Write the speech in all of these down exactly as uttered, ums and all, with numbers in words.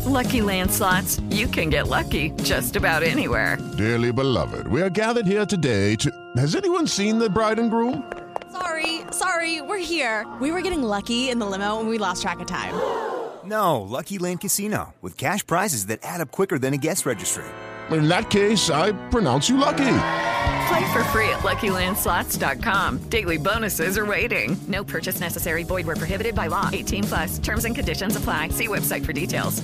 Lucky Land Slots, you can get lucky just about anywhere. Dearly beloved, we are gathered here today to... Has anyone seen the bride and groom? Sorry, sorry, we're here. We were getting lucky in the limo and we lost track of time. No, Lucky Land Casino, with cash prizes that add up quicker than a guest registry. In that case, I pronounce you lucky. Play for free at Lucky Land Slots dot com. Daily bonuses are waiting. No purchase necessary. Void where prohibited by law. eighteen plus. Terms and conditions apply. See website for details.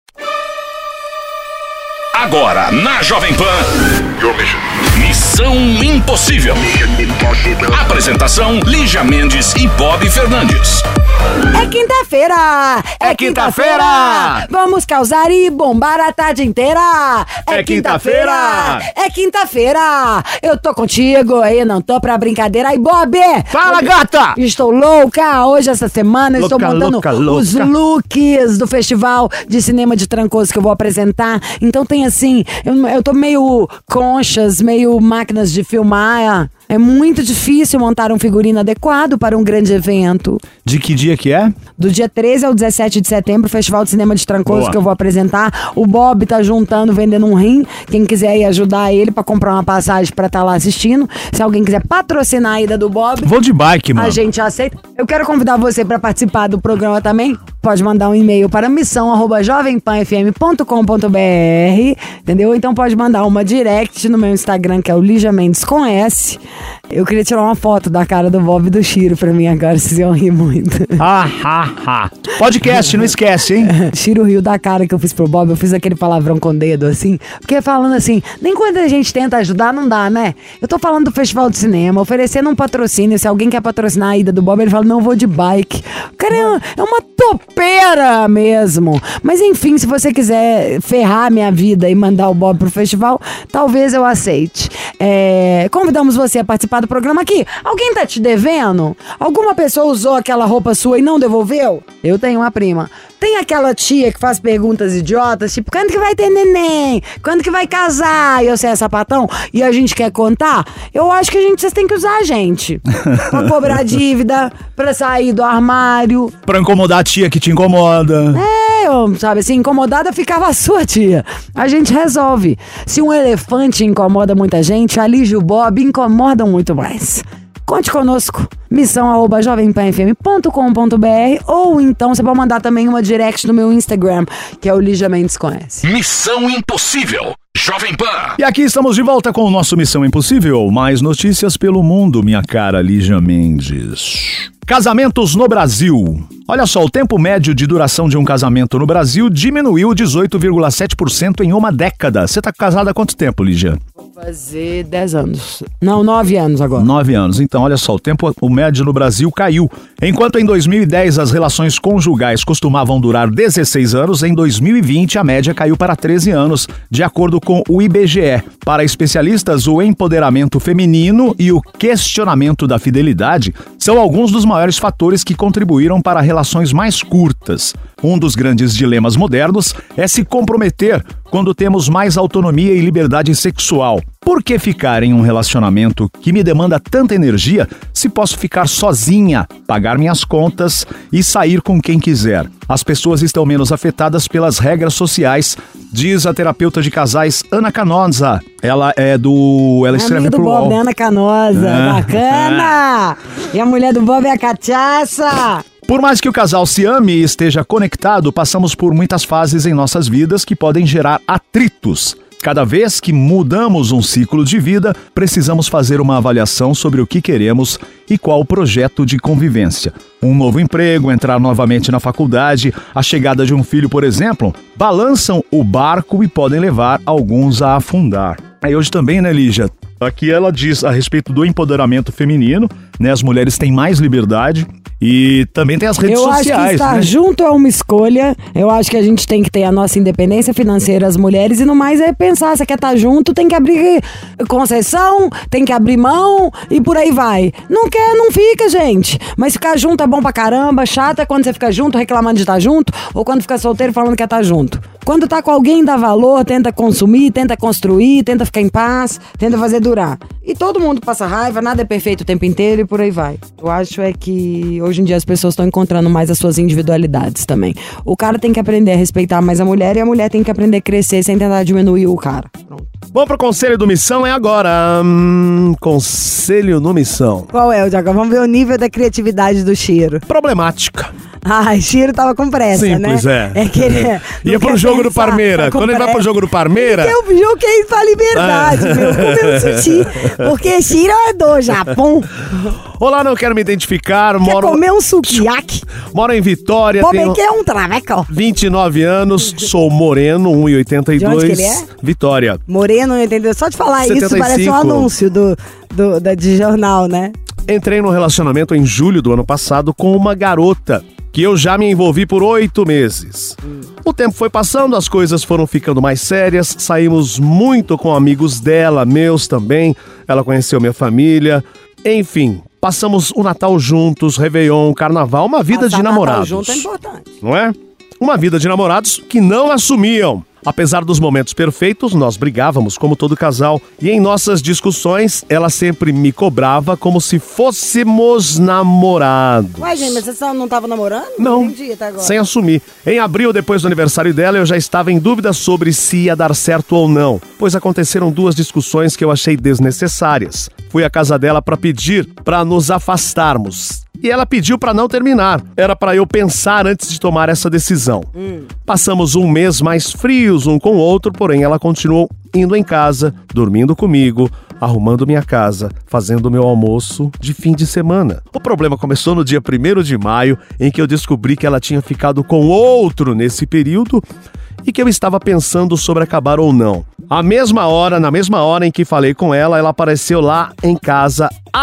Agora, na Jovem Pan. Your mission. Missão Impossível. Apresentação, Lígia Mendes e Bob Fernandes. É quinta-feira! É quinta-feira! Vamos causar e bombar a tarde inteira! É quinta-feira! É quinta-feira! Eu tô contigo aí, não tô pra brincadeira. Aí, Bob! Fala, gata! Estou louca! Hoje, essa semana, Louca, estou montando louca, louca. os looks do Festival de Cinema de Trancoso que eu vou apresentar. Então tem assim, eu, eu tô meio conchas, meio máquinas de filmar. É muito difícil montar um figurino adequado para um grande evento. De que dia que é? Do dia treze ao dezessete de setembro, o Festival de Cinema de Trancoso. Boa. Que eu vou apresentar. O Bob tá juntando, vendendo um rim. Quem quiser ir ajudar ele pra comprar uma passagem pra estar tá lá assistindo. Se alguém quiser patrocinar a ida do Bob, vou de bike, mano. A gente aceita. Eu quero convidar você pra participar do programa também. Pode mandar um e-mail para missão arroba jovem pan f m ponto com ponto b r, entendeu? Então pode mandar uma direct no meu Instagram, que é o Lígia Mendes com S. Eu queria tirar uma foto da cara do Bob e do Chiro pra mim agora, vocês iam rir muito. Ah, ah, ah. Podcast, não esquece, hein? Chiro riu da cara que eu fiz pro Bob, eu fiz aquele palavrão com o dedo, assim, porque falando assim, nem quando a gente tenta ajudar, não dá, né? Eu tô falando do Festival de Cinema, oferecendo um patrocínio, se alguém quer patrocinar a ida do Bob, ele fala, não, vou de bike. O cara é, é uma topeira mesmo. Mas enfim, se você quiser ferrar minha vida e mandar o Bob pro festival, talvez eu aceite. É, convidamos você a participar do programa aqui. Alguém tá te devendo? Alguma pessoa usou aquela roupa sua e não devolveu? Eu tenho uma prima. Tem aquela tia que faz perguntas idiotas, tipo, quando que vai ter neném? Quando que vai casar? E eu sei, é sapatão? E a gente quer contar? Eu acho que a gente, vocês têm que usar a gente. Pra cobrar dívida, pra sair do armário. Pra incomodar a tia que te incomoda. É, eu, sabe assim, incomodada ficava a sua tia. A gente resolve. Se um elefante incomoda muita gente, a Lígia e o Bob incomodam muito mais. Conte conosco, missão arroba jovem pan f m ponto com ponto b r, ou então você pode mandar também uma direct no meu Instagram, que é o Lígia Mendes Conhece. Missão Impossível, Jovem Pan. E aqui estamos de volta com o nosso Missão Impossível. Mais notícias pelo mundo, minha cara Lígia Mendes. Casamentos no Brasil. Olha só, o tempo médio de duração de um casamento no Brasil diminuiu dezoito vírgula sete por cento em uma década. Você tá casada há quanto tempo, Lígia? Vou fazer dez anos. Não, nove anos agora. nove anos. Então, olha só, o tempo o médio no Brasil caiu. Enquanto em dois mil e dez as relações conjugais costumavam durar dezesseis anos, em dois mil e vinte a média caiu para treze anos, de acordo com o I B G E. Para especialistas, o empoderamento feminino e o questionamento da fidelidade são alguns dos maiores fatores que contribuíram para relações mais curtas. Um dos grandes dilemas modernos é se comprometer quando temos mais autonomia e liberdade sexual. Por que ficar em um relacionamento que me demanda tanta energia se posso ficar sozinha, pagar minhas contas e sair com quem quiser? As pessoas estão menos afetadas pelas regras sociais, diz a terapeuta de casais Ana Canosa. Ela é do... Ela escreve amiga do pro Bob, U O L. né, Ana Canosa. Ah. Bacana! E a mulher do Bob é a cachaça! Por mais que o casal se ame e esteja conectado, passamos por muitas fases em nossas vidas que podem gerar atritos. Cada vez que mudamos um ciclo de vida, precisamos fazer uma avaliação sobre o que queremos e qual o projeto de convivência. Um novo emprego, entrar novamente na faculdade, a chegada de um filho, por exemplo, balançam o barco e podem levar alguns a afundar. Aí hoje também, né, Lígia? Aqui ela diz a respeito do empoderamento feminino, né? As mulheres têm mais liberdade e também tem as redes eu sociais. Eu acho que estar né? junto é uma escolha. Eu acho que a gente tem que ter a nossa independência financeira, as mulheres, e no mais é pensar, você quer estar junto, tem que abrir concessão, tem que abrir mão e por aí vai. Não quer, não fica, gente. Mas ficar junto é bom pra caramba, chato é quando você fica junto reclamando de estar junto ou quando fica solteiro falando que quer estar junto. Quando tá com alguém, dá valor, tenta consumir, tenta construir, tenta ficar em paz, tenta fazer durar. E todo mundo passa raiva, nada é perfeito o tempo inteiro e por aí vai. Eu acho é que hoje em dia as pessoas estão encontrando mais as suas individualidades também. O cara tem que aprender a respeitar mais a mulher e a mulher tem que aprender a crescer sem tentar diminuir o cara. Pronto. Vamos pro Conselho do Missão, é agora. Hum, conselho no Missão. Qual é, Diogo? Vamos ver o nível da criatividade do Chiro. Problemática. Ai, Chiro tava com pressa, Simples, né? é. É que ele Ia pro jogo do Parmeira. Quando ele vai pro jogo do Parmeira... Tem um jogo que é pra liberdade, Ah. meu. Comer um sushi. Porque Chiro é do Japão. Olá, não quero me identificar. Quer Moro, comer um sukiyaki? moro em Vitória, Pô, tenho bem que é um traveco. vinte e nove anos, sou moreno, um e oitenta e dois. De onde que ele é? Vitória. Moreno, entendeu? Só de falar setenta e isso parece um cinco. anúncio do, do, da, de jornal, né? Entrei num relacionamento em julho do ano passado com uma garota que eu já me envolvi por oito meses. Hum. O tempo foi passando, as coisas foram ficando mais sérias, saímos muito com amigos dela, meus também, ela conheceu minha família, enfim, passamos o Natal juntos, Réveillon, Carnaval, uma vida Passar de namorados. Natal junto é importante. Não é? Uma vida de namorados que não assumiam. Apesar dos momentos perfeitos, nós brigávamos como todo casal. E em nossas discussões, ela sempre me cobrava como se fôssemos namorados. Ué, gente, mas você não tava namorando? Não, entendi até agora. sem assumir. Em abril, depois do aniversário dela, eu já estava em dúvida sobre se ia dar certo ou não, pois aconteceram duas discussões que eu achei desnecessárias. Fui à casa dela para pedir para nos afastarmos. E ela pediu para não terminar. Era para eu pensar antes de tomar essa decisão. Hum. Passamos um mês mais frios um com o outro, porém ela continuou indo em casa, dormindo comigo, arrumando minha casa, fazendo meu almoço de fim de semana. O problema começou no dia primeiro de maio, em que eu descobri que ela tinha ficado com outro nesse período e que eu estava pensando sobre acabar ou não. A mesma hora, na mesma hora em que falei com ela, ela apareceu lá em casa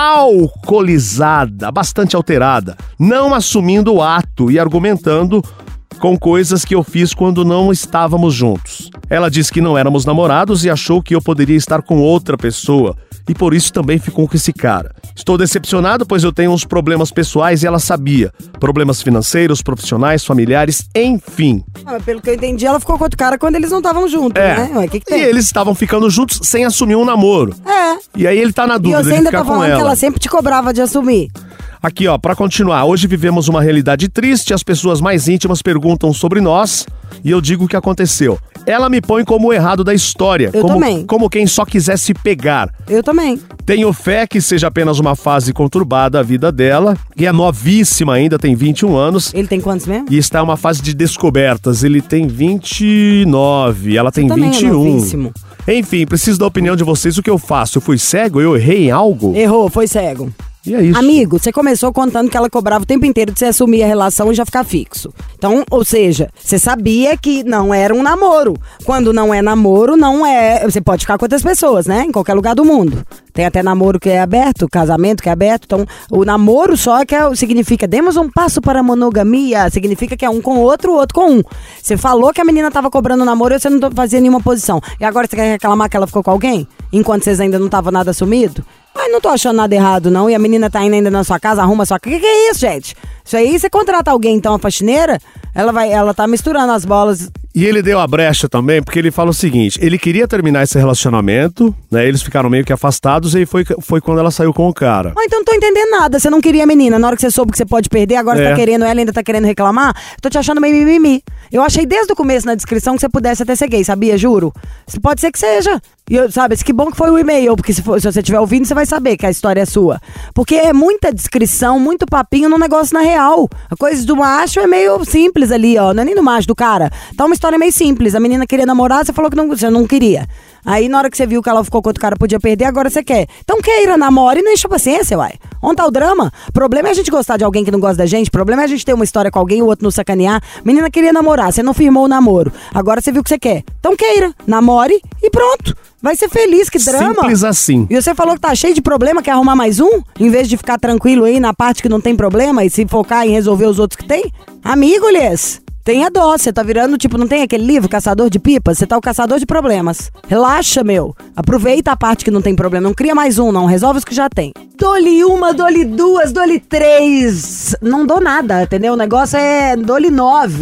alcoolizada, bastante alterada, não assumindo o ato e argumentando com coisas que eu fiz quando não estávamos juntos. Ela disse que não éramos namorados e achou que eu poderia estar com outra pessoa, e por isso também ficou com esse cara. Estou decepcionado, pois eu tenho uns problemas pessoais e ela sabia. Problemas financeiros, profissionais, familiares, enfim. Ah, pelo que eu entendi, ela ficou com outro cara quando eles não estavam juntos, É. né? Ué, que que tem? E eles estavam ficando juntos sem assumir um namoro. É. E aí ele tá na E dúvida você de ainda ficar tá com falando ela. que ela sempre te cobrava de assumir. Aqui, ó, pra continuar. Hoje vivemos uma realidade triste, as pessoas mais íntimas perguntam sobre nós e eu digo o que aconteceu. Ela me põe como o errado da história. Eu como, também. Como quem só quisesse pegar. Eu também. Tenho fé que seja apenas uma fase conturbada a vida dela, que é novíssima ainda, tem vinte e um anos. Ele tem quantos mesmo? E está em uma fase de descobertas. Ele tem vinte e nove, ela tem também é vinte e um. novíssimo. Enfim, preciso da opinião de vocês. O que eu faço? Eu fui cego? Eu errei em algo? Errou, foi cego. E é isso. Amigo, você começou contando que ela cobrava o tempo inteiro de você assumir a relação e já ficar fixo. Então, ou seja, você sabia que não era um namoro. Quando não é namoro, não é... Você pode ficar com outras pessoas, né? Em qualquer lugar do mundo. Tem até namoro que é aberto, casamento que é aberto. Então, o namoro só que é, significa demos um passo para a monogamia. Significa que é um com o outro, o outro com um. Você falou que a menina tava cobrando namoro e você não fazia nenhuma posição. E agora você quer reclamar que ela ficou com alguém? Enquanto vocês ainda não estavam nada assumido? Mas não tô achando nada errado, não. E a menina tá indo ainda na sua casa, arruma a sua casa. O que, que é isso, gente? Isso aí, você contrata alguém, então, a faxineira, ela vai, ela tá misturando as bolas. E ele deu a brecha também, porque ele fala o seguinte, ele queria terminar esse relacionamento, né, eles ficaram meio que afastados e foi, foi quando ela saiu com o cara. Ah, então não tô entendendo nada, você não queria a menina, na hora que você soube que você pode perder, agora É. você tá querendo ela e ainda tá querendo reclamar, tô te achando meio mimimi. Eu achei desde o começo na descrição que você pudesse até ser gay, sabia, juro? Pode ser que seja. E eu, sabe, que bom que foi o e-mail, porque se, for, se você estiver ouvindo, você vai saber que a história é sua. Porque é muita descrição, muito papinho no negócio na real. A coisa do macho é meio simples ali, ó, não é nem do macho, do cara. Tá uma história meio simples, a menina queria namorar, você falou que não, você não queria. Aí na hora que você viu que ela ficou com outro cara, podia perder, agora você quer. Então queira, namore e não encha a paciência, uai. Onde tá o drama? O problema é a gente gostar de alguém que não gosta da gente, o problema é a gente ter uma história com alguém e o outro não sacanear. Menina queria namorar, você não firmou o namoro. Agora você viu o que você quer. Então queira, namore e pronto. Vai ser feliz, que drama. Simples assim. E você falou que tá cheio de problema, quer arrumar mais um? Em vez de ficar tranquilo aí na parte que não tem problema e se focar em resolver os outros que tem? Amigo, Lies, tenha dó, você tá virando, tipo, não tem aquele livro, Caçador de Pipas? Você tá o caçador de problemas. Relaxa, meu. Aproveita a parte que não tem problema. Não cria mais um, não. Resolve os que já tem. Dou-lhe uma, dou-lhe duas, dou-lhe três. Não dou nada, entendeu? O negócio é dou-lhe nove.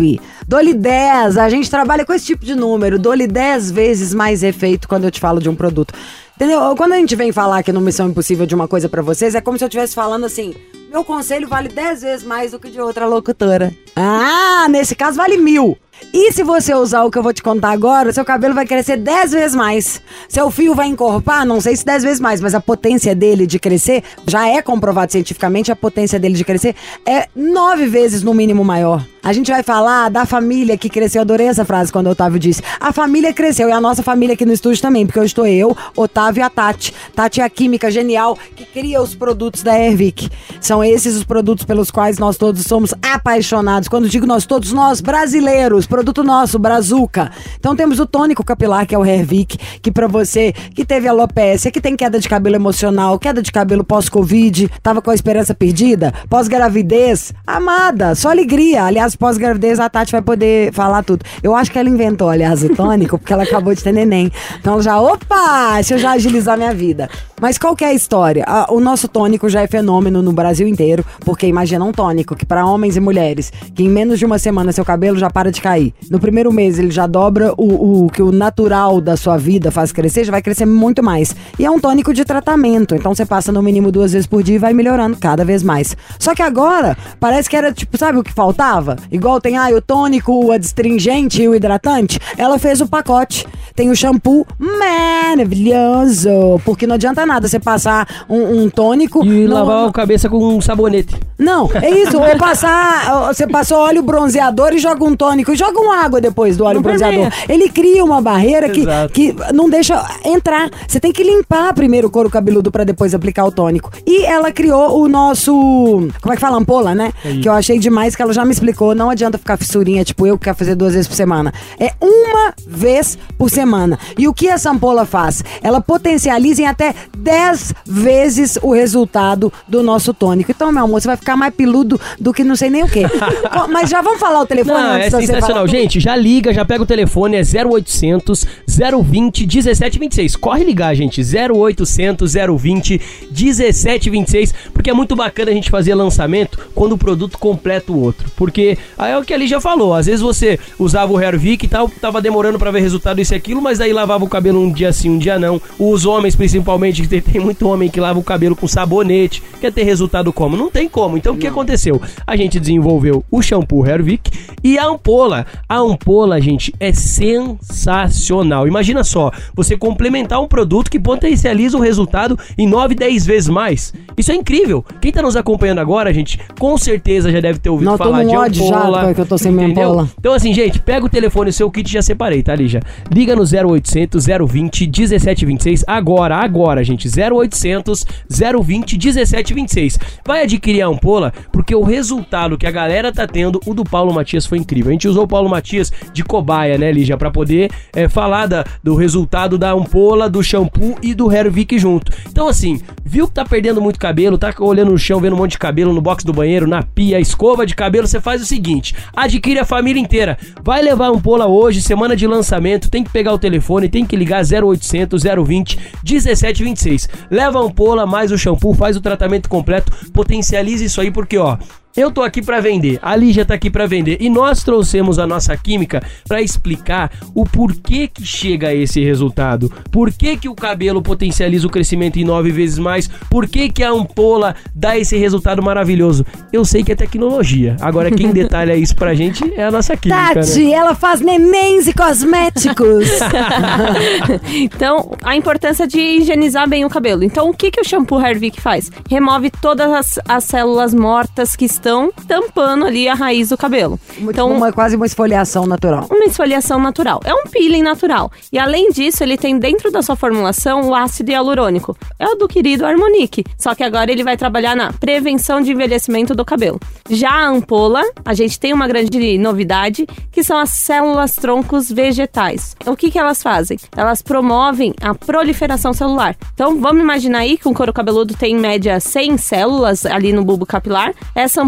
Dou-lhe dez. A gente trabalha com esse tipo de número. Dou-lhe dez vezes mais efeito quando eu te falo de um produto. Entendeu? Quando a gente vem falar aqui no Missão Impossível de uma coisa pra vocês, é como se eu estivesse falando assim: meu conselho vale dez vezes mais do que de outra locutora. Ah, nesse caso vale mil. E se você usar o que eu vou te contar agora, seu cabelo vai crescer dez vezes mais. Seu fio vai encorpar, não sei se dez vezes mais, mas a potência dele de crescer, já é comprovado cientificamente, a potência dele de crescer é nove vezes no mínimo maior. A gente vai falar da família que cresceu, adorei essa frase quando o Otávio disse. A família cresceu, e a nossa família aqui no estúdio também, porque hoje estou eu, Otávio e a Tati. Tati é a química genial que cria os produtos da Hervik. São esses os produtos pelos quais nós todos somos apaixonados. Quando digo nós todos, nós brasileiros, produto nosso, Brazuca. Então temos o tônico capilar, que é o Hervik, que pra você que teve alopécia, que tem queda de cabelo emocional, queda de cabelo pós-Covid, tava com a esperança perdida, pós-gravidez, amada, só alegria. Aliás, pós-gravidez a Tati vai poder falar tudo. Eu acho que ela inventou, aliás, o tônico, porque ela acabou de ter neném. Então ela já, opa, deixa eu já agilizar minha vida. Mas qual que é a história? Ah, o nosso tônico já é fenômeno no Brasil inteiro, porque imagina um tônico que para homens e mulheres, que em menos de uma semana seu cabelo já para de cair. No primeiro mês ele já dobra o, o que o natural da sua vida faz crescer, já vai crescer muito mais. E é um tônico de tratamento, então você passa no mínimo duas vezes por dia e vai melhorando cada vez mais. Só que agora, parece que era tipo, sabe o que faltava? Igual tem ah, o tônico, o adstringente e o hidratante. Ela fez o pacote. Tem o shampoo maravilhoso, porque não adianta nada você passar um, um tônico e no, lavar no... a cabeça com um sabonete. Não, é isso. Ou passar, você passou óleo bronzeador e joga um tônico e joga uma água depois do óleo não bronzeador. Permeia. Ele cria uma barreira que, que não deixa entrar. Você tem que limpar primeiro o couro cabeludo pra depois aplicar o tônico. E ela criou o nosso, como é que fala? Ampola, né? É que eu achei demais, que ela já me explicou. Não adianta ficar fissurinha, tipo eu que quero fazer duas vezes por semana. É uma vez por semana. E o que essa ampola faz? Ela potencializa em até dez vezes o resultado do nosso tônico. Então, meu amor, você vai ficar mais peludo do que não sei nem o quê. Mas já vamos falar o telefone não, antes é de você sensacional. Gente, já liga, já pega o telefone, é zero oitocentos, zero vinte, dezessete vinte e seis. Corre ligar, gente, zero oitocentos, zero vinte, dezessete vinte e seis, porque é muito bacana a gente fazer lançamento quando o produto completa o outro. Porque aí é o que a Lígia falou, às vezes você usava o Hervik e tal, tava demorando pra ver resultado isso e aquilo, mas aí lavava o cabelo um dia sim, um dia não. Os homens, principalmente, que tem, tem muito homem que lava o cabelo com sabonete, quer ter resultado como? Não tem como. Então o que aconteceu? A gente desenvolveu o shampoo Hervik e a ampola. A ampola, gente, é sensacional. Imagina só, você complementar um produto que potencializa o resultado em nove, dez vezes mais. Isso é incrível. Quem tá nos acompanhando agora, gente, com certeza já deve ter ouvido não, falar de ampola. Já, que eu tô sem minha ampola. Então assim, gente, pega o telefone, o seu kit já separei, tá, Lígia? Liga no zero oitocentos, zero vinte, dezessete vinte e seis agora, agora, gente. zero oitocentos, zero vinte, dezessete vinte e seis. Vai adquirir a ampola, porque o resultado que a galera tá tendo, o do Paulo Matias foi incrível. A gente usou o Paulo Matias de cobaia, né, Lígia, pra poder é, falar da, do resultado da ampola, do shampoo e do Hervik junto. Então assim, viu que tá perdendo muito cabelo, tá olhando no chão, vendo um monte de cabelo no box do banheiro, na pia, escova de cabelo, você faz o seguinte, adquire a família inteira. Vai levar a ampola hoje, semana de lançamento, tem que pegar o telefone, tem que ligar zero oitocentos, zero vinte, dezessete vinte e seis. Leva a ampola mais o shampoo, faz o tratamento completo, potencializa isso aí, porque ó, eu tô aqui pra vender, a Lígia tá aqui pra vender e nós trouxemos a nossa química pra explicar o porquê que chega a esse resultado, por que que o cabelo potencializa o crescimento em nove vezes mais, por que que a ampola dá esse resultado maravilhoso. Eu sei que é tecnologia, agora quem detalha isso pra gente é a nossa química, Tati, né? Ela faz nenéns e cosméticos. Então, a importância de higienizar bem o cabelo. Então, o que que o shampoo Hervik faz? Remove todas as, as células mortas que estão estão tampando ali a raiz do cabelo. Então, uma, quase uma esfoliação natural. Uma esfoliação natural. É um peeling natural. E além disso, ele tem dentro da sua formulação o ácido hialurônico. É o do querido Harmonique. Só que agora ele vai trabalhar na prevenção de envelhecimento do cabelo. Já a ampola, a gente tem uma grande novidade, que são as células troncos vegetais. O que que elas fazem? Elas promovem a proliferação celular. Então, vamos imaginar aí que um couro cabeludo tem em média cem células ali no bulbo capilar. Essa ampola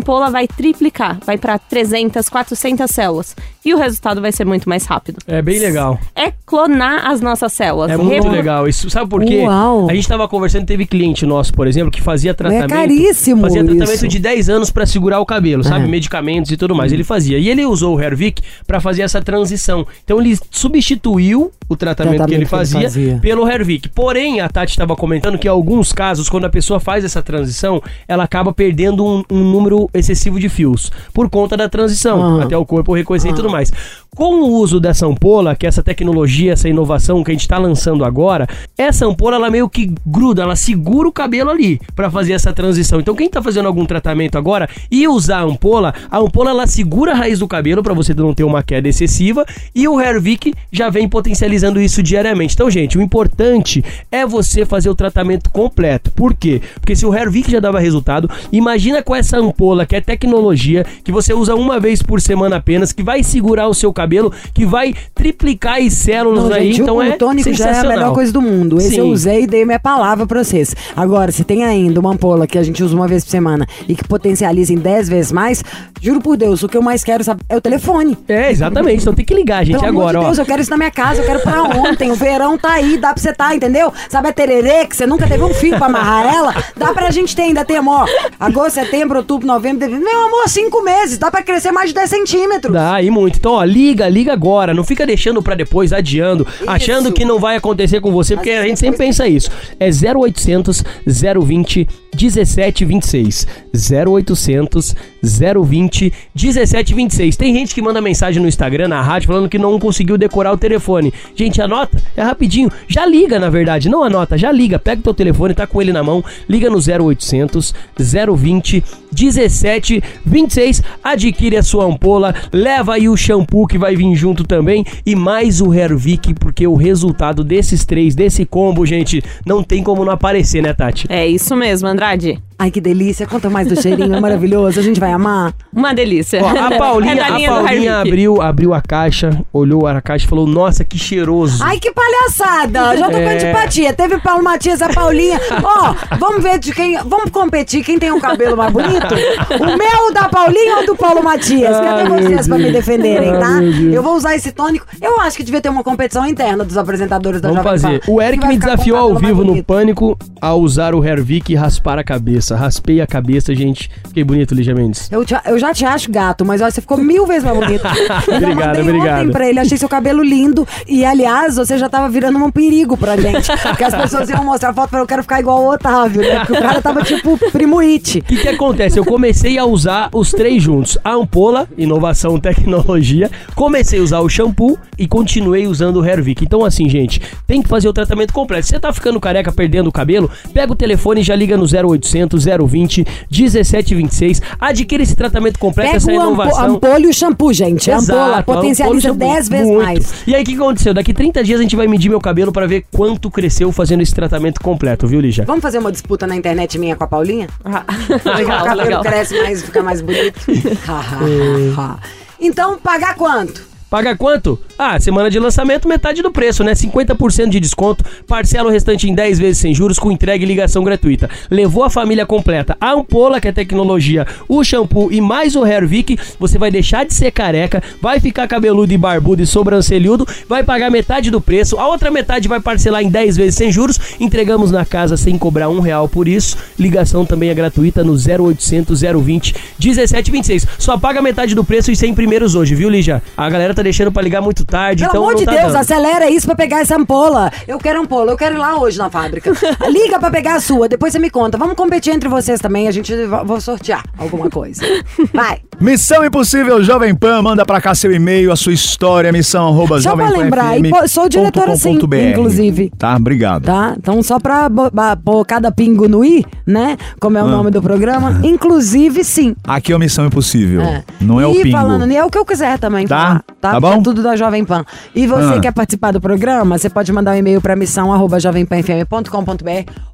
ampola vai triplicar, vai para trezentas, quatrocentas células. E o resultado vai ser muito mais rápido. É bem legal. É clonar as nossas células. É muito Re- legal isso. Sabe por quê? Uau. A gente tava conversando, teve cliente nosso, por exemplo, que fazia tratamento... É caríssimo Fazia tratamento isso. de dez anos pra segurar o cabelo, sabe? É. Medicamentos e tudo mais. Ele fazia. E ele usou o Hervik pra fazer essa transição. Então ele substituiu o tratamento, Tratamento que ele que ele fazia, fazia. pelo Hervik. Porém, a Tati estava comentando que em alguns casos, quando a pessoa faz essa transição, ela acaba perdendo um, um número excessivo de fios. Por conta da transição. Ah. Até o corpo reconhecer e tudo mais. Com o uso dessa ampola, que é essa tecnologia, essa inovação que a gente está lançando agora, essa ampola ela meio que gruda, ela segura o cabelo ali para fazer essa transição. Então quem tá fazendo algum tratamento agora e usar a ampola, a ampola ela segura a raiz do cabelo para você não ter uma queda excessiva e o Hervik já vem potencializando isso diariamente. Então, gente, o importante é você fazer o tratamento completo. Por quê? Porque se o Hervik já dava resultado, imagina com essa ampola que é tecnologia, que você usa uma vez por semana apenas, que vai segurar o seu cabelo, que vai triplicar as células Não, aí, gente, então o é tônico já é a sensacional. melhor coisa do mundo. Esse Sim. eu usei e dei minha palavra pra vocês. Agora, se tem ainda uma ampola que a gente usa uma vez por semana e que potencializa em dez vezes mais, juro por Deus, o que eu mais quero sabe, é o telefone. É, exatamente. Então tem que ligar, gente, Pelo agora, amor de Deus, ó. eu quero isso na minha casa, eu quero pra ontem. O verão tá aí, dá pra você tá, entendeu? Sabe a tererê, que você nunca teve um fio pra amarrar ela? Dá pra gente ter, ainda tem, ó. Agosto, setembro, outubro, novembro, dezembro. Meu amor, cinco meses, dá pra crescer mais de dez centímetros. Dá, e muito. Então, ó, liga, liga agora. Não fica deixando pra depois, adiando, achando que não vai acontecer com você, porque a gente sempre pensa isso. É zero oitocentos, zero vinte, dezessete vinte e seis. zero oitocentos, zero vinte, dezessete vinte e seis. Tem gente que manda mensagem no Instagram, na rádio, falando que não conseguiu decorar o telefone. Gente, anota, é rapidinho. Já liga, na verdade, não anota, já liga. Pega o teu telefone, tá com ele na mão, liga no zero oitocentos, zero vinte, dezessete vinte e seis. Adquire a sua ampola, leva aí o shampoo que vai vir junto também e mais o Hervik, porque o resultado desses três, desse combo, gente, não tem como não aparecer, né, Tati? É isso mesmo, Andrade. Ai, que delícia. Conta mais do cheirinho, é maravilhoso. A gente vai amar. Uma delícia. Ó, a Paulinha, É da linha a do Paulinha Hervik. abriu, abriu a caixa, olhou a caixa e falou, nossa, que cheiroso. Ai, que palhaçada! Já tô com É. antipatia. Teve Paulo Matias, a Paulinha. Ó, vamos ver de quem. Vamos competir quem tem um cabelo mais bonito? O meu, da Paulinha ou do Paulo Matias? Cadê Ai, vocês pra me Deus. defenderem, tá? Ai, meu Deus. Eu vou usar esse tônico. Eu acho que devia ter uma competição interna dos apresentadores da Vamos Jovem fazer. Pan. O Eric Quem vai me ficar com desafiou o ao cabelo mais vivo no bonito? Pânico a usar o Hervik e raspar a cabeça. Raspei a cabeça, gente. Fiquei bonito, Lígia Mendes. Eu, te- eu já te acho gato, mas olha, você ficou mil vezes mais bonito. Eu já Obrigado, mandei obrigado. ontem pra ele, achei seu cabelo lindo. E, aliás, você já tava virando um perigo pra gente. Porque as pessoas iam mostrar foto pra eu quero ficar igual o Otávio, né? Porque o cara tava tipo primo It. O que, que acontece? Eu comecei a usar os três juntos. A ampola, inovação, tecnologia. Comecei a usar o shampoo e continuei usando o Hervik. Então assim, gente, tem que fazer o tratamento completo. Se você tá ficando careca, perdendo o cabelo, pega o telefone e já liga no zero oitocentos, zero vinte, dezessete vinte e seis. Adquira esse tratamento completo, Pega essa o ampo, inovação. ampola e o shampoo, gente. A ampola Exato, potencializa a ampola dez vezes muito. mais. E aí, o que aconteceu? Daqui trinta dias a gente vai medir meu cabelo pra ver quanto cresceu fazendo esse tratamento completo, viu, Lígia? Vamos fazer uma disputa na internet minha com a Paulinha? Ah, o legal, cabelo legal. cresce mais, fica mais bonito. Ha, ha, ha, ha. Então, pagar quanto? Paga quanto? Ah, semana de lançamento, metade do preço, né? cinquenta por cento de desconto, parcela o restante em dez vezes sem juros, com entrega e ligação gratuita. Levou a família completa, a ampola, que é tecnologia, o shampoo e mais o Hervik, você vai deixar de ser careca, vai ficar cabeludo e barbudo e sobrancelhudo, vai pagar metade do preço, a outra metade vai parcelar em dez vezes sem juros, entregamos na casa sem cobrar um real por isso, ligação também é gratuita no zero oitocentos, zero vinte, dezessete vinte e seis. Só paga metade do preço e cem primeiros hoje, viu, Lígia? A galera tá deixando pra ligar muito tarde, Pelo então amor não de tá Deus, dando. acelera isso pra pegar essa ampola. Eu quero ampola, eu quero ir lá hoje na fábrica. Liga pra pegar a sua, depois você me conta. Vamos competir entre vocês também, a gente va- vou sortear alguma coisa. Vai. Missão Impossível Jovem Pan, manda pra cá seu e-mail, a sua história, missão arroba Só pra jovem pan lembrar, f m e pô, sou diretora ponto com ponto sim, b r. inclusive. Tá, obrigado. Tá? Então só pra bo- ba- pôr cada pingo no i, né? Como é o Ah. nome do programa. Inclusive, sim. Aqui é o Missão Impossível, É. não é e o pingo. falando, é o que eu quiser também Tá? falar, tá? Tá bom? É tudo da Jovem Pan. E você Ah. quer participar do programa, você pode mandar um e-mail pra missão arroba jovem pan f m ponto com ponto b r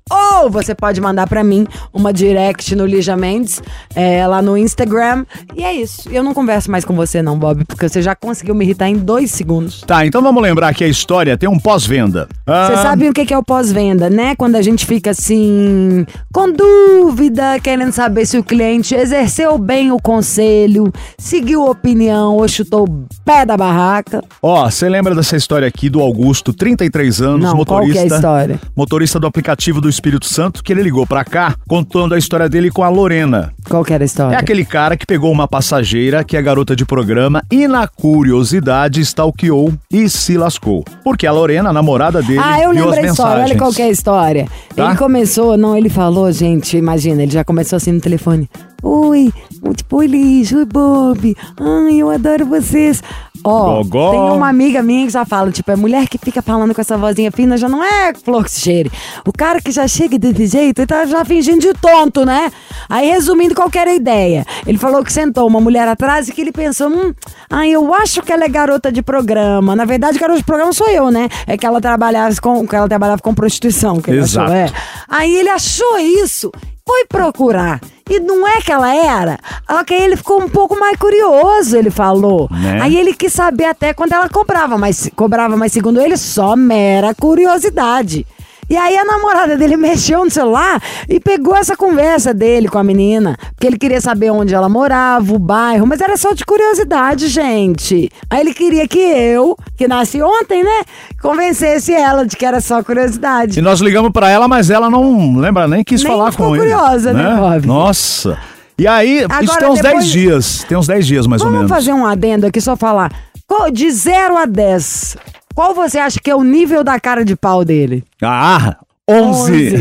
Ou você pode mandar pra mim uma direct no Lígia Mendes, é, lá no Instagram. E é isso. Eu não converso mais com você não, Bob, porque você já conseguiu me irritar em dois segundos. Tá, então vamos lembrar que a história tem um pós-venda. Você Ah, sabe o que que é o pós-venda, né? Quando a gente fica assim, com dúvida, querendo saber se o cliente exerceu bem o conselho, seguiu a opinião ou chutou o pé da barraca. Ó, você lembra dessa história aqui do Augusto, trinta e três anos, Não, qual motorista. que é a história? Motorista do aplicativo do Espírito Santo, que ele ligou pra cá contando a história dele com a Lorena. Qual que era a história? É aquele cara que pegou uma passageira que é garota de programa e na curiosidade stalkeou e se lascou. Porque a Lorena, a namorada dele, Ah, eu viu lembro as a história, mensagens. olha qual que é a história. Tá? Ele começou, não, ele falou, gente, imagina, ele já começou assim no telefone. Oi, tipo, oi Lígia, oi Bob, ai, eu adoro vocês. Ó, Gogó. tem uma amiga minha que já fala, tipo, é mulher que fica falando com essa vozinha fina, já não é flor que se cheire. O cara que já chega desse jeito, ele tá já fingindo de tonto, né? Aí, resumindo, qual que era a ideia? Ele falou que sentou uma mulher atrás e que ele pensou, hum, ai, eu acho que ela é garota de programa. Na verdade, garota de programa sou eu, né? É que ela trabalhava com, que ela trabalhava com prostituição, que ele Exato. achou, é. Aí ele achou isso, foi procurar. E não é que ela era. Ok, ele ficou um pouco mais curioso, ele falou. Né? Aí ele quis saber até quando ela cobrava, mas cobrava, mas segundo ele, só mera curiosidade. E aí a namorada dele mexeu no celular e pegou essa conversa dele com a menina. Porque ele queria saber onde ela morava, o bairro, mas era só de curiosidade, gente. Aí ele queria que eu, que nasci ontem, né, convencesse ela de que era só curiosidade. E nós ligamos pra ela, mas ela não lembra, nem quis Nem falar ficou com ele. curiosa, né, Bob? Nossa. E aí, isso Agora, tem uns depois- dez dias. Tem uns dez dias, mais Vamos ou menos. fazer um adendo aqui, só falar. Qual- De zero a dez, qual você acha que é o nível da cara de pau dele? Ah, onze.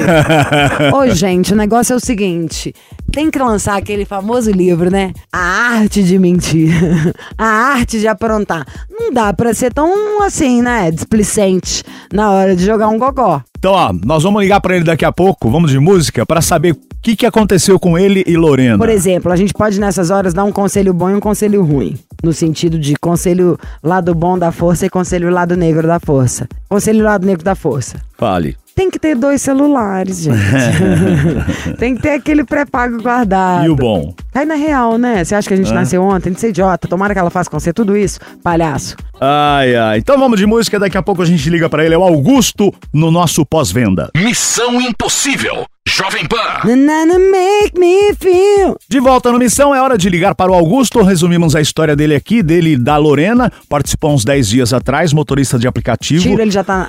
Ô, gente, o negócio é o seguinte. Tem que lançar aquele famoso livro, né? A arte de mentir. A arte de aprontar. Não dá pra ser tão, assim, né, displicente na hora de jogar um gogó. Então, ó, nós vamos ligar pra ele daqui a pouco, vamos de música, pra saber o que, que aconteceu com ele e Lorena. Por exemplo, a gente pode nessas horas dar um conselho bom e um conselho ruim. No sentido de conselho lado bom da força e conselho lado negro da força. Conselho lado negro da força. Fale. Tem que ter dois celulares, gente. Tem que ter aquele pré-pago guardado. E o bom? Cai na real, né? Você acha que a gente É. nasceu ontem? Não sei, idiota. Tomara que ela faça com você tudo isso, palhaço. Ai, ai. Então vamos de música, daqui a pouco a gente liga pra ele. É o Augusto no nosso pós-venda. Missão Impossível. Jovem Pan. Nanana make me feel. De volta no Missão, é hora de ligar para o Augusto. Resumimos a história dele aqui, dele e da Lorena. Participou uns dez dias atrás, motorista de aplicativo. Tiro, ele já tá...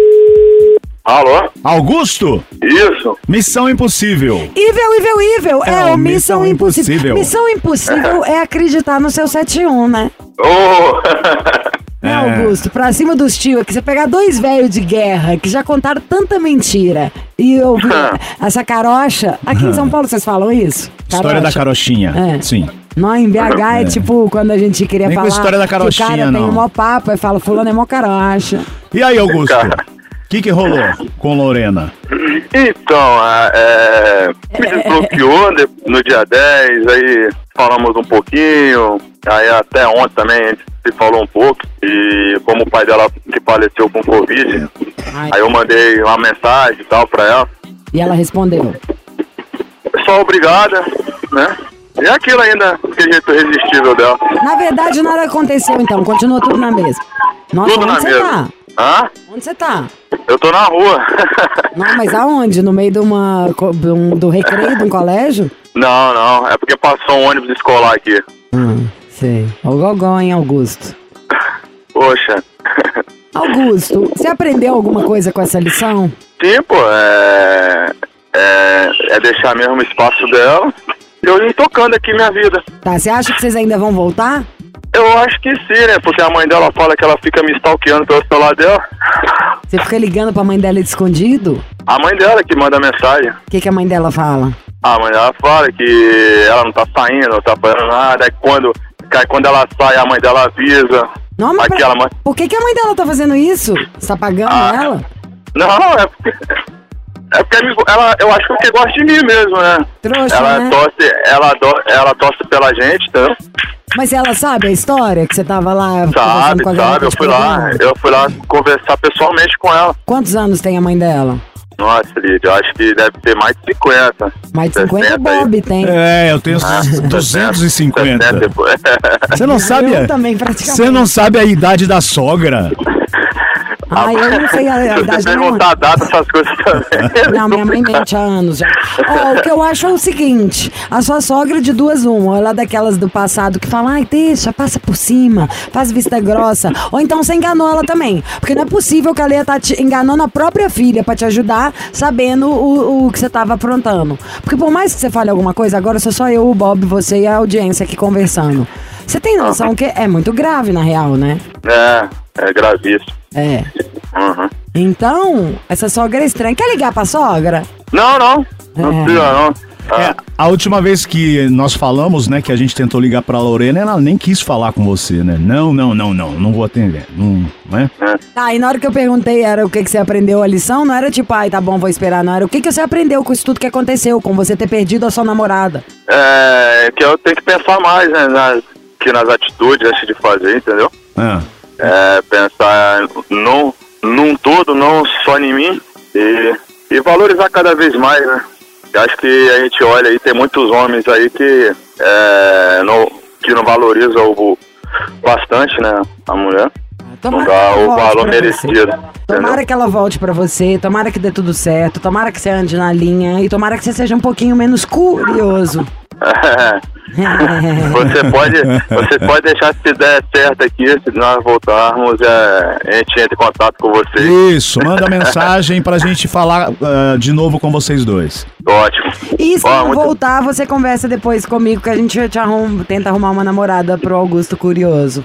Alô? Augusto? Isso. Missão Impossível. Evil, evil, evil. É, É o o Missão Missão Impossível. Impossível. Missão Impossível é acreditar no seu sete um, né? Ô! É, Augusto, pra cima dos tios, que você pegar dois velhos de guerra que já contaram tanta mentira e eu vi essa carocha. Aqui em São Paulo vocês falam isso? História da carochinha. É. Sim. Nós em B H é, É. tipo quando a gente queria Nem com falar história da que o carochinha, cara tem não. um mó papo, aí fala, fulano é mó carocha. E aí, Augusto? O que que rolou com Lorena? Então, é, me desbloqueou ne- no dia dez, aí falamos um pouquinho, aí até ontem também a gente se falou um pouco, e como o pai dela que faleceu com Covid, Ai. aí eu mandei uma mensagem e tal pra ela, E ela respondeu. só obrigada, né? E aquilo ainda, aquele jeito irresistível dela. Na verdade, nada aconteceu, então. Continua tudo na mesma. Nossa, Tudo onde na você mesma. tá? Hã? Onde você tá? Eu tô na rua. Não, mas aonde? No meio de uma, co- de um- do recreio de um colégio? Não, não, é porque passou um ônibus escolar aqui. Hum, sei. O gogó, hein, Augusto? Poxa. Augusto, você aprendeu alguma coisa com essa lição? Sim, pô, é, é, é deixar mesmo o espaço dela e eu ir tocando aqui minha vida. Tá, você acha que vocês ainda vão voltar? Eu acho que sim, né? Porque a mãe dela fala que ela fica me stalkeando pelo celular dela. Você fica ligando pra mãe dela de escondido? A mãe dela que manda mensagem. O que, que a mãe dela fala? A mãe dela fala que ela não tá saindo, não tá fazendo nada. Aí quando, aí quando ela sai, a mãe dela avisa. Não, mas Aqui pra- ela mãe... Por que, que a mãe dela tá fazendo isso? Você tá pagando Ah. ela? Não, é porque... É porque ela, ela- eu acho que gosta de mim mesmo, né? Trouxa, ela, né? torce, ela, do- ela torce pela gente, então... Mas ela sabe a história que você tava lá conversando Sabe, com a sabe, garota eu de fui lá, programa? eu fui lá conversar pessoalmente com ela. Quantos anos tem a mãe dela? Nossa, Lídia, eu acho que deve ter mais de cinquenta. Mais de cinquenta o Bob aí. tem. É, eu tenho duzentos e cinquenta. Você não sabe, Eu também, praticamente. você não sabe a idade da sogra. Ai, eu não sei a, a Se idade você da minha mãe. perguntar a data, essas coisas também. Não, minha mãe mente há anos já. Ó, o que eu acho é o seguinte: a sua sogra de duas uma, ela é daquelas do passado que fala, ai, deixa, passa por cima, faz vista grossa. Ou então você enganou ela também. Porque não é possível que ela ia estar te enganando a própria filha pra te ajudar, sabendo o, o que você tava aprontando. Porque por mais que você fale alguma coisa, agora sou só eu, o Bob, você e a audiência aqui conversando. Você tem noção que é muito grave, na real, né? É, é gravíssimo. É. Uhum. Então, essa sogra é estranha. Quer ligar pra sogra? Não, não. Não É. precisa, não. É, a última vez que nós falamos, né, que a gente tentou ligar pra Lorena, ela nem quis falar com você, né? Não, não, não, não, não vou atender. Não, né? Tá, e na hora que eu perguntei era o que, que você aprendeu a lição, não era tipo, ai, tá bom, vou esperar, não. Era o que, que você aprendeu com isso tudo que aconteceu, com você ter perdido a sua namorada. É, que eu tenho que pensar mais, né, nas, que nas atitudes antes de fazer, entendeu? Ah. É, pensar num, num todo, não só em mim, e, e valorizar cada vez mais, né? Eu acho que a gente olha aí, tem muitos homens aí que, é, não, que não valorizam o, bastante, né, a mulher. Tomara não dá que ela o volte valor pra merecido. você. Entendeu? Tomara que ela volte pra você, tomara que dê tudo certo, tomara que você ande na linha e tomara que você seja um pouquinho menos curioso. Você pode, você pode deixar se der certo aqui, se nós voltarmos, é, a gente entra em contato com vocês. Isso, manda mensagem pra gente falar uh, de novo com vocês dois. Ótimo. E se Ó, não muito- voltar, você conversa depois comigo que a gente te arruma, tenta arrumar uma namorada pro Augusto Curioso.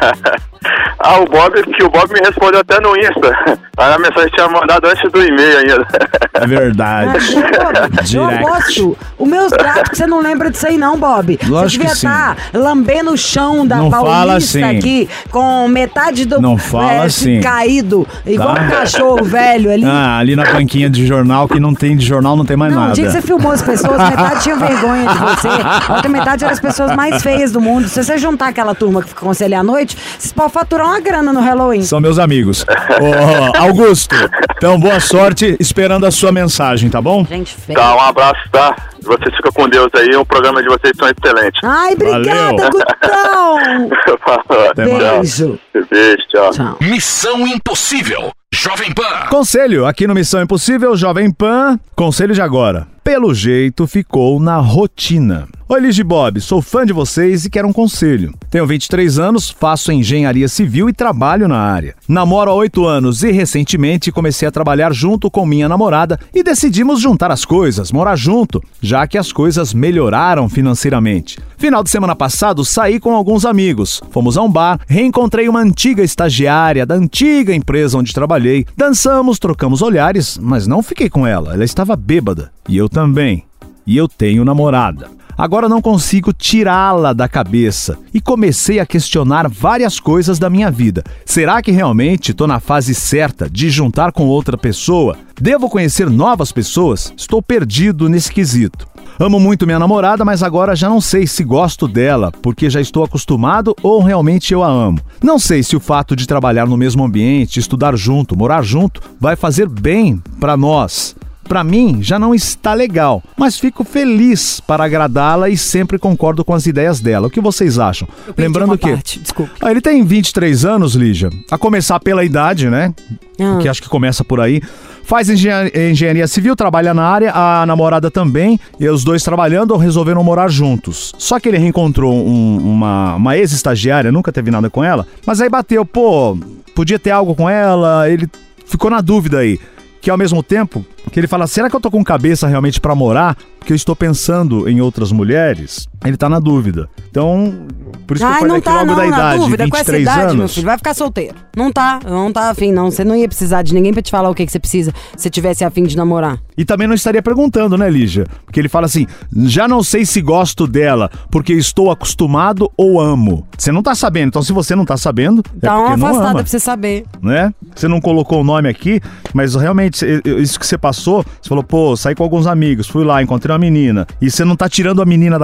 Ah, o Bob, que o Bob me respondeu até no Insta. Aí a mensagem tinha mandado antes do e-mail ainda. É verdade. Eu Direct. aposto. Os meus gatos que você não lembra disso aí não, Bob. Lógico você devia que sim. estar lambendo o chão da Não fala Paulista assim. aqui com metade do Não fala é, assim. caído, igual Tá. um cachorro velho ali. Ah, ali na banquinha de jornal, que não tem de jornal, não tem mais Não, nada. o dia que você filmou as pessoas, metade tinha vergonha de você, a outra metade eram as pessoas mais feias do mundo. Se você juntar aquela turma que fica com você ali à noite, vocês podem faturar uma grana no Halloween. São meus amigos. Ô, Augusto, então boa sorte, esperando a sua mensagem, tá bom? Gente feia. Tá, um abraço, tá? Vocês ficam com Deus aí, o programa de vocês são excelentes. Ai, obrigada, Valeu. Gutão! Até Beijo. Beijo, tchau. Tchau. Missão Impossível. Jovem Pan. Conselho, aqui no Missão Impossível, Jovem Pan. Conselho de agora. Pelo jeito, ficou na rotina. Oi, Liz e Bob, sou fã de vocês e quero um conselho. Tenho vinte e três anos, faço engenharia civil e trabalho na área. Namoro há oito anos e recentemente comecei a trabalhar junto com minha namorada e decidimos juntar as coisas, morar junto, já que as coisas melhoraram financeiramente. Final de semana passado, saí com alguns amigos. Fomos a um bar, reencontrei uma antiga estagiária da antiga empresa onde trabalhei. Dançamos, trocamos olhares, mas não fiquei com ela. Ela estava bêbada. E eu também. E eu tenho namorada. Agora não consigo tirá-la da cabeça e comecei a questionar várias coisas da minha vida. Será que realmente estou na fase certa de juntar com outra pessoa? Devo conhecer novas pessoas? Estou perdido nesse quesito. Amo muito minha namorada, mas agora já não sei se gosto dela, porque já estou acostumado ou realmente eu a amo. Não sei se o fato de trabalhar no mesmo ambiente, estudar junto, morar junto, vai fazer bem para nós. Pra mim, já não está legal, mas fico feliz para agradá-la e sempre concordo com as ideias dela. O que vocês acham? Eu perdi Lembrando uma que parte, desculpe. Ah, ele tem vinte e três anos, Lígia, a começar pela idade, né? Ah. Que acho que começa por aí. Faz engenharia, engenharia civil, trabalha na área, a namorada também, e os dois trabalhando resolveram morar juntos. Só que ele reencontrou um- uma, uma ex-estagiária, nunca teve nada com ela, mas aí bateu, pô, podia ter algo com ela, ele ficou na dúvida aí. Que ao mesmo tempo, que ele fala, será que eu tô com cabeça realmente pra morar? Porque eu estou pensando em outras mulheres. Ele tá na dúvida. Então, por isso que eu Ai, falei não aqui tá, logo não, da na idade, dúvida, vinte com e essa três idade, meu anos. filho, vai ficar solteiro. Não tá, não tá afim, não. Você não ia precisar de ninguém pra te falar o que, que você precisa se tivesse afim de namorar. E também não estaria perguntando, né, Lígia? Porque ele fala assim, já não sei se gosto dela, porque estou acostumado ou amo. Você não tá sabendo, então se você não tá sabendo, é Dá uma porque não afastada ama, pra você saber. né? Você não colocou o nome aqui, mas realmente, cê- isso que você passou, você falou, pô, saí com alguns amigos, fui lá, encontrei uma menina, e você não tá tirando a menina da cabeça,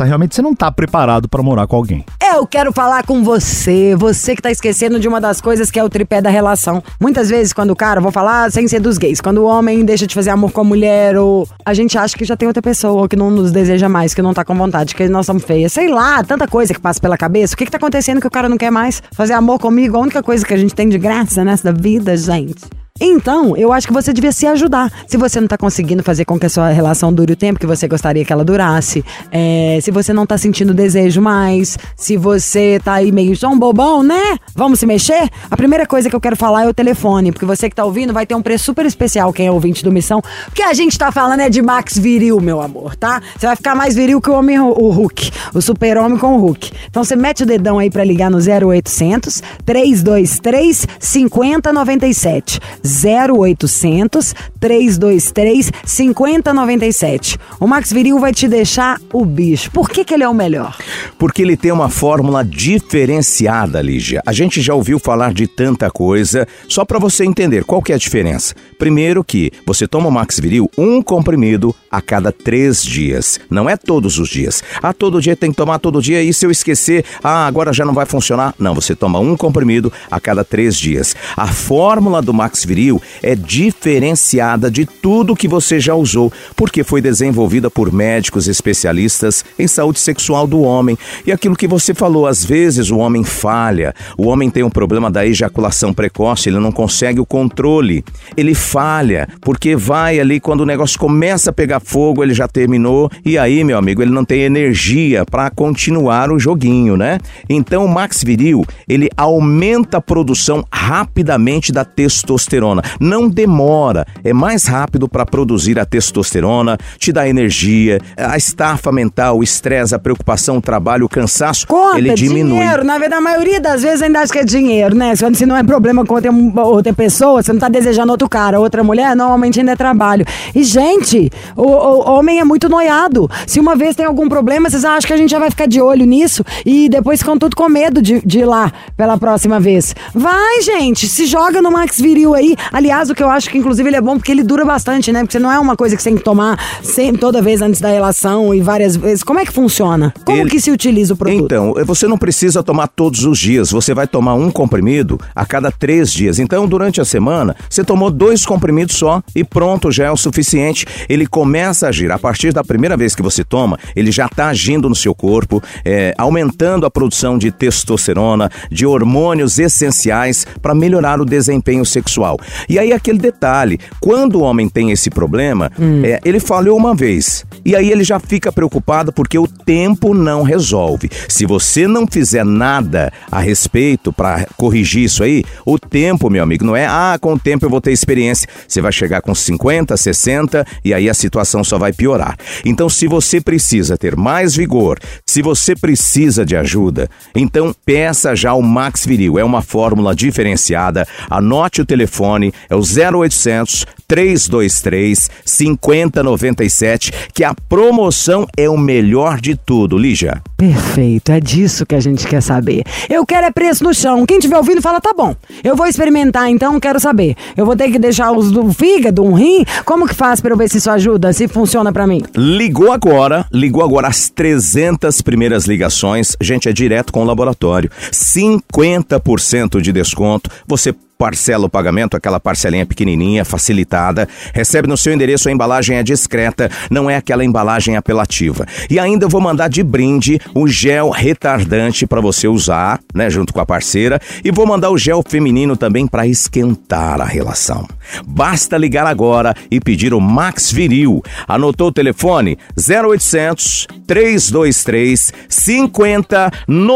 realmente você não tá preparado pra morar com alguém. Eu quero falar com você, você que tá esquecendo de uma das coisas que é o tripé da relação. Muitas vezes quando o cara, vou falar sem ser dos gays, quando o homem deixa de fazer amor com a mulher, ou a gente acha que já tem outra pessoa, ou que não nos deseja mais, que não tá com vontade, que nós somos feias, sei lá, tanta coisa que passa pela cabeça. O que que tá acontecendo que o cara não quer mais fazer amor comigo? A única coisa que a gente tem de graça nessa vida, gente. Então, eu acho que você devia se ajudar. Se você não tá conseguindo fazer com que a sua relação dure o tempo que você gostaria que ela durasse, é, se você não tá sentindo desejo mais, se você tá aí meio só um bobão, né? Vamos se mexer? A primeira coisa que eu quero falar é o telefone, porque você que tá ouvindo vai ter um preço super especial, quem é ouvinte do Missão, porque a gente tá falando é de Max Viril, meu amor, tá? Você vai ficar mais viril que o homem, o Hulk, o super-homem com o Hulk. Então você mete o dedão aí pra ligar no zero oitocentos, três dois três, cinco zero nove sete. zero oitocentos, três dois três, cinco zero nove sete. O Max Viril vai te deixar o bicho. Por que que ele é o melhor? Porque ele tem uma fórmula diferenciada, Lígia. A gente já ouviu falar de tanta coisa, só para você entender qual que é a diferença. Primeiro que você toma o Max Viril, um comprimido a cada três dias. Não é todos os dias. Ah, todo dia tem que tomar todo dia e se eu esquecer, ah, agora já não vai funcionar. Não, você toma um comprimido a cada três dias. A fórmula do Max Viril é diferenciada de tudo que você já usou, porque foi desenvolvida por médicos especialistas em saúde sexual do homem. E aquilo que você falou, às vezes o homem falha, o homem tem um problema da ejaculação precoce, ele não consegue o controle, ele falha, porque vai ali, quando o negócio começa a pegar fogo, ele já terminou, e aí, meu amigo, ele não tem energia para continuar o joguinho, né? Então o Max Viril, ele aumenta a produção rapidamente da testosterona. Não demora, é mais rápido para produzir a testosterona, te dá energia, a estafa mental, o estresse, a preocupação, o trabalho, o cansaço, Conta, ele diminui. Dinheiro, na verdade, a maioria das vezes ainda acha que é dinheiro, né? Se não é problema com outra, outra pessoa, você não tá desejando outro cara, outra mulher, normalmente ainda é trabalho. E, gente, o, o homem é muito noiado. Se uma vez tem algum problema, vocês acham que a gente já vai ficar de olho nisso e depois ficam tudo com medo de, de ir lá pela próxima vez. Vai, gente, se joga no Max Viril aí. Aliás, o que eu acho que inclusive ele é bom porque ele dura bastante, né? Porque você não é uma coisa que você tem que tomar sempre, toda vez antes da relação e várias vezes. Como é que funciona? Como ele... que se utiliza o produto? Então, você não precisa tomar todos os dias. Você vai tomar um comprimido a cada três dias. Então, durante a semana, você tomou dois comprimidos só e pronto, já é o suficiente. Ele começa a agir. A partir da primeira vez que você toma, ele já está agindo no seu corpo, é, aumentando a produção de testosterona, de hormônios essenciais para melhorar o desempenho sexual. E aí aquele detalhe, quando o homem tem esse problema, hum. é, ele falhou uma vez, e aí ele já fica preocupado porque o tempo não resolve. Se você não fizer nada a respeito para corrigir isso aí, o tempo, meu amigo, não é, ah, com o tempo eu vou ter experiência. Você vai chegar com cinquenta, sessenta e aí a situação só vai piorar. Então, se você precisa ter mais vigor, se você precisa de ajuda, então peça já o Max Viril. É uma fórmula diferenciada. Anote o telefone, é o zero oitocentos, três dois três, cinco zero nove sete, que a promoção é o melhor de tudo, Lígia. Perfeito, é disso que a gente quer saber. Eu quero é preço no chão. Quem estiver ouvindo fala, tá bom, eu vou experimentar, então quero saber. Eu vou ter que deixar os do fígado, um rim? Como que faz pra eu ver se isso ajuda, se funciona pra mim? Ligou agora, ligou agora as trezentas primeiras ligações, gente, é direto com o laboratório. cinquenta por cento de desconto, você parcela o pagamento, aquela parcelinha pequenininha, facilitada, recebe no seu endereço, a embalagem é discreta, não é aquela embalagem apelativa. E ainda eu vou mandar de brinde o gel retardante para você usar, né, junto com a parceira, e vou mandar o gel feminino também para esquentar a relação. Basta ligar agora e pedir o Max Viril. Anotou o telefone? zero oitocentos, três dois três, cinco zero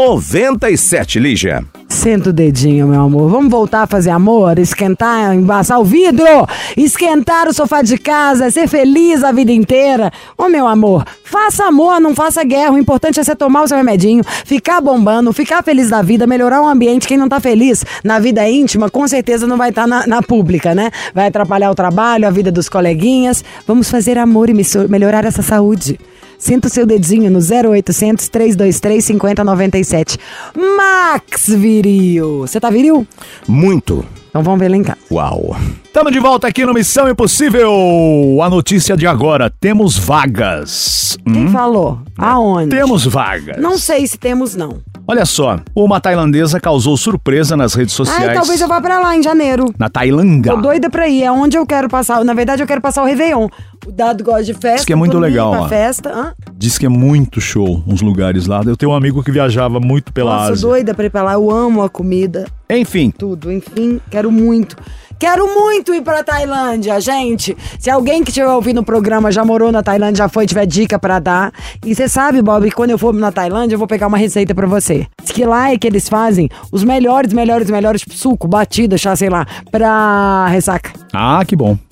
nove sete, Lígia. Senta o dedinho, meu amor. Vamos voltar a fazer amor, esquentar, embaçar o vidro, esquentar o sofá de casa, ser feliz a vida inteira. Ô, meu amor, faça amor, não faça guerra. O importante é você tomar o seu remedinho, ficar bombando, ficar feliz da vida, melhorar o ambiente. Quem não tá feliz na vida íntima, com certeza não vai estar tá na, na pública, né? Vai atrapalhar o trabalho, a vida dos coleguinhas. Vamos fazer amor e melhorar essa saúde. Sinta o seu dedinho no zero oitocentos, três dois três, cinco zero nove sete. Max Viril. Você tá viril? Muito. Então vamos ver lá em casa. Uau. Estamos de volta aqui no Missão Impossível. A notícia de agora, temos vagas. Quem Hum? falou? Aonde? Temos vagas. Não sei se temos, não. Olha só, uma tailandesa causou surpresa nas redes sociais. Ai, talvez eu vá pra lá em janeiro. Na Tailândia. Tô doida pra ir, é onde eu quero passar. Na verdade, eu quero passar o Réveillon. O Dado gosta de festa. Diz que é muito todo mundo legal, pra ó. festa. Hã? Diz que é muito show uns lugares lá. Eu tenho um amigo que viajava muito pela Nossa, Ásia. doida pra ir pra lá. Eu amo a comida. Enfim. Tudo, enfim, quero muito. Quero muito ir pra Tailândia, gente. Se alguém que estiver ouvindo o programa já morou na Tailândia, já foi, tiver dica pra dar. E você sabe, Bob, que quando eu for na Tailândia, eu vou pegar uma receita pra você. Diz que lá é que eles fazem os melhores, melhores, melhores, tipo suco, batida, chá, sei lá, pra ressaca. Ah, que bom.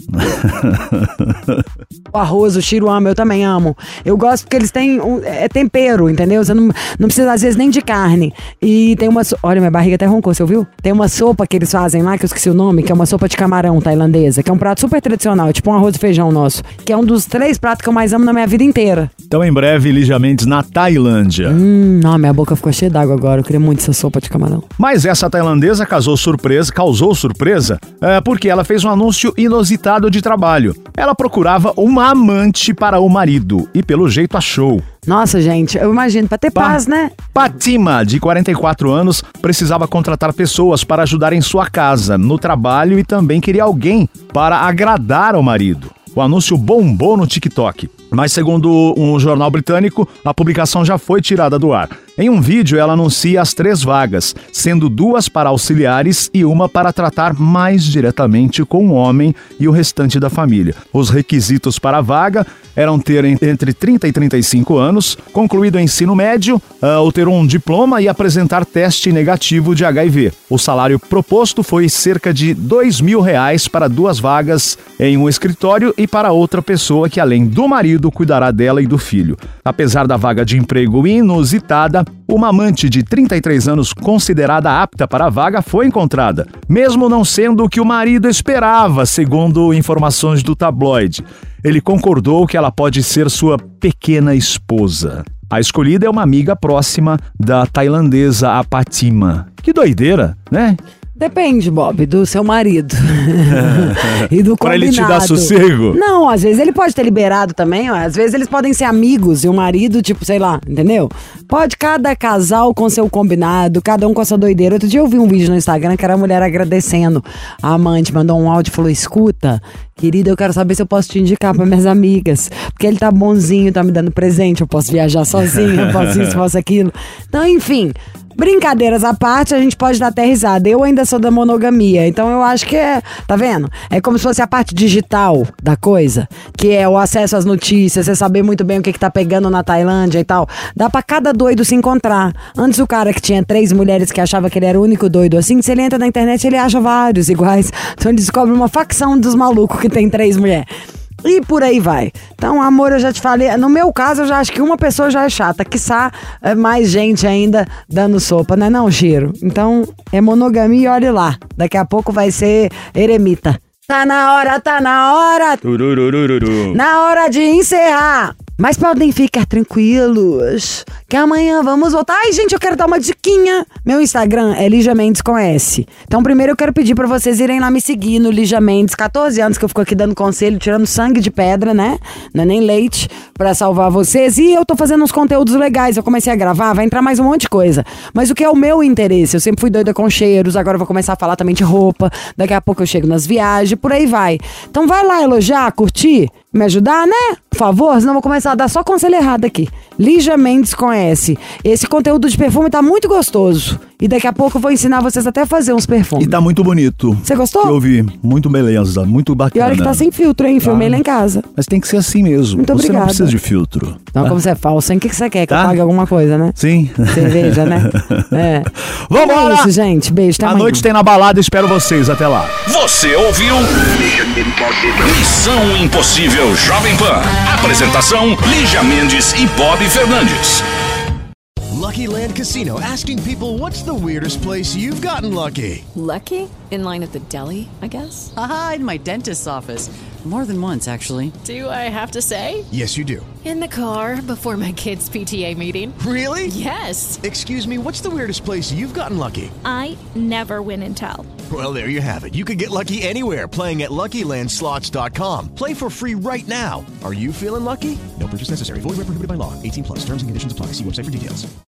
O arroz, o Chiro ama, eu também amo. Eu gosto porque eles têm um, é tempero, entendeu? Você não, não precisa, às vezes, nem de carne. E tem uma... so- Olha, minha barriga até roncou, você ouviu? Tem uma sopa que eles fazem lá, que eu esqueci o nome, que é uma sopa de camarão tailandesa, que é um prato super tradicional, tipo um arroz e feijão nosso, que é um dos três pratos que eu mais amo na minha vida inteira. Então, em breve, Lígia Mendes na Tailândia. Hum, não, minha boca ficou cheia d'água agora, eu queria muito essa sopa de camarão. Mas essa tailandesa causou surpresa, causou surpresa é, porque ela fez um anúncio inusitado de trabalho. Ela procurava uma amante para o marido e, pelo jeito, achou. Nossa, gente, eu imagino, pra ter paz, né? Patima, de quarenta e quatro anos, precisava contratar pessoas para ajudar em sua casa, no trabalho e também queria alguém para agradar ao marido. O anúncio bombou no TikTok. Mas, segundo um jornal britânico, a publicação já foi tirada do ar. Em um vídeo, ela anuncia as três vagas, sendo duas para auxiliares e uma para tratar mais diretamente com o homem e o restante da família. Os requisitos para a vaga eram ter entre trinta e trinta e cinco anos, concluído o ensino médio, uh, ou ter um diploma e apresentar teste negativo de H I V. O salário proposto foi cerca de dois mil reais para duas vagas em um escritório e para outra pessoa que, além do marido, cuidará dela e do filho. Apesar da vaga de emprego inusitada, uma amante de trinta e três anos considerada apta para a vaga foi encontrada, mesmo não sendo o que o marido esperava, segundo informações do tabloide. Ele concordou que ela pode ser sua pequena esposa. A escolhida é uma amiga próxima da tailandesa a Patima. Que doideira, né? Depende, Bob, do seu marido. E do combinado. Pra ele te dar sossego? Não, às vezes ele pode ter liberado também, ó. Às vezes eles podem ser amigos e o marido, tipo, sei lá, entendeu? Pode cada casal com seu combinado, cada um com a sua doideira. Outro dia eu vi um vídeo no Instagram que era a mulher agradecendo. A amante mandou um áudio e falou, escuta, querida, eu quero saber se eu posso te indicar para minhas amigas. Porque ele tá bonzinho, tá me dando presente, eu posso viajar sozinho, eu posso isso, posso aquilo. Então, enfim... Brincadeiras à parte, a gente pode dar até risada. Eu ainda sou da monogamia, então eu acho que é... Tá vendo? É como se fosse a parte digital da coisa, que é o acesso às notícias, você saber muito bem o que, que tá pegando na Tailândia e tal. Dá pra cada doido se encontrar. Antes o cara que tinha três mulheres que achava que ele era o único doido assim, se ele entra na internet, ele acha vários iguais. Então ele descobre uma facção dos malucos que tem três mulheres. E por aí vai. Então, amor, eu já te falei. No meu caso, eu já acho que uma pessoa já é chata. Quiçá é mais gente ainda dando sopa, não é não, Chiro? Então, é monogamia e olhe lá. Daqui a pouco vai ser eremita. Tá na hora, tá na hora. Turururururu. Na hora de encerrar. Mas podem ficar tranquilos, que amanhã vamos voltar. Ai, gente, eu quero dar uma diquinha. Meu Instagram é Lígia Mendes com S. Então, primeiro eu quero pedir pra vocês irem lá me seguir no Lígia Mendes. catorze anos que eu fico aqui dando conselho, tirando sangue de pedra, né? Não é nem leite, pra salvar vocês. E eu tô fazendo uns conteúdos legais. Eu comecei a gravar, vai entrar mais um monte de coisa. Mas o que é o meu interesse? Eu sempre fui doida com cheiros, agora eu vou começar a falar também de roupa. Daqui a pouco eu chego nas viagens, por aí vai. Então vai lá elogiar, curtir, me ajudar, né? Por favor, senão eu vou começar a dar só conselho errado aqui. Lígia Mendes com S. Esse conteúdo de perfume tá muito gostoso. E daqui a pouco eu vou ensinar vocês até a fazer uns perfumes. E tá muito bonito. Você gostou? Eu vi. Muito beleza, muito bacana. E olha que tá sem filtro, hein? Filmei Tá. lá em casa. Mas tem que ser assim mesmo. Muito Você obrigada. não precisa de filtro. Então, tá? como você é falso, hein? O que, que você quer? Que Tá. eu pague alguma coisa, né? Sim. Cerveja, né? É. Vambora! É isso, gente. Beijo, até À amanhã. noite tem na balada, espero vocês. Até lá. Você ouviu? Missão Impossível Jovem Pan. Apresentação: Lígia Mendes e Bob Fernandes. Lucky Land Casino, asking people, what's the weirdest place you've gotten lucky? Lucky? In line at the deli, I guess? Aha, in my dentist's office. More than once, actually. Do I have to say? Yes, you do. In the car before my kids' P T A meeting. Really? Yes. Excuse me, what's the weirdest place you've gotten lucky? I never win and tell. Well, there you have it. You can get lucky anywhere, playing at Lucky Land Slots dot com. Play for free right now. Are you feeling lucky? No purchase necessary. Void where prohibited by law. eighteen plus. Terms and conditions apply. See website for details.